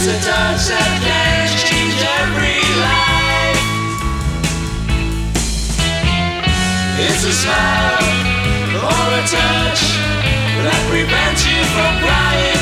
It's a touch that can change every life. It's a smile or a touch that prevents you from crying.